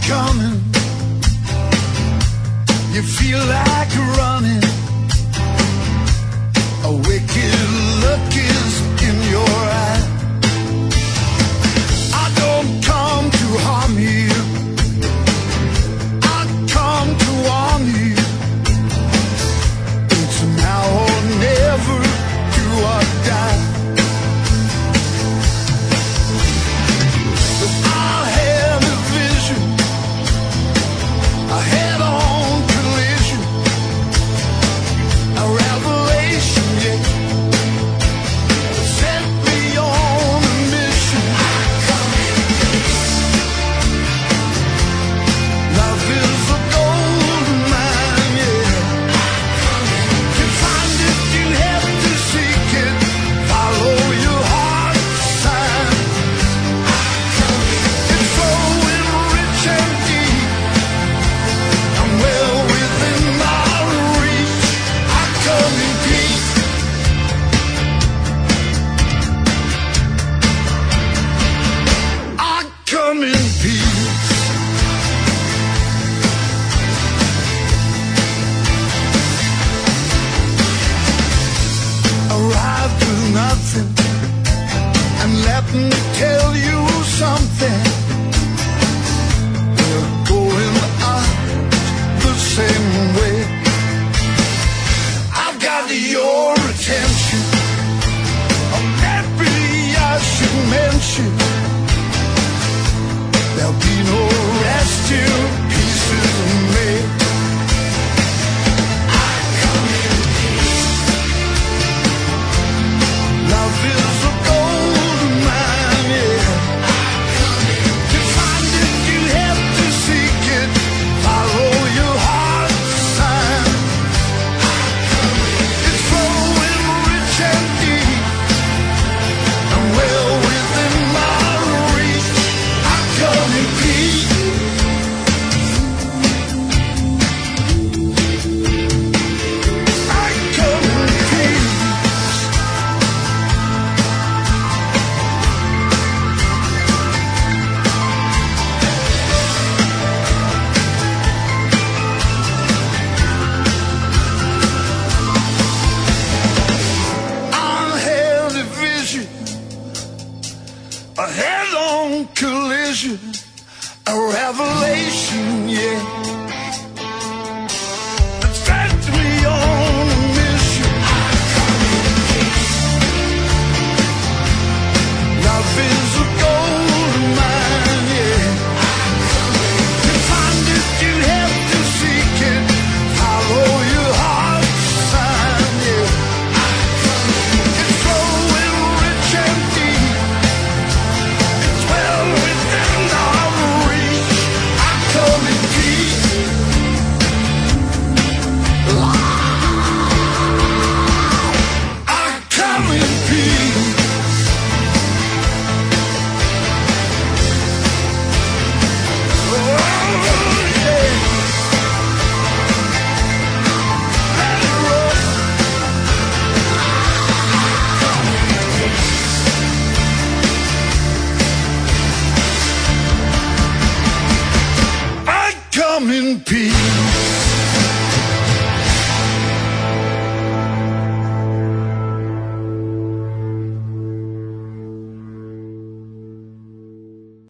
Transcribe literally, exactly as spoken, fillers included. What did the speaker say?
coming. You feel like running. A wicked look is in your eye. I don't come to harm you. I come to warn you. It's now or never, do or die. But I had a vision, a head-on collision, a revelation, yeah, set me on a mission. Love is a gold mine, yeah. To find it, you have to seek it. Follow your heart's sign. It's flowing rich and deep, and well within my reach. I come in peace. I come in peace. Arrived with nothing, and let me tell you something. We're going out the same way. I've got your attention, or maybe I should mention there'll be no rest till pieces are made. I come in peace. Love is a gold mine, yeah. To find it, you have to seek it. Follow your heart's sign. It's flowing rich and deep, and well within my reach. I come in peace. I come in peace. I had a vision, a head-on collision, a revelation, yeah. It set me on a mission. Love is a gold mine, yeah. To find it, you have to seek it. Follow your heart's sign, yeah. It's flowing rich and deep. It's well within our reach. I come in peace. I come in peace. Oh, yeah. Let it roll. I come in peace.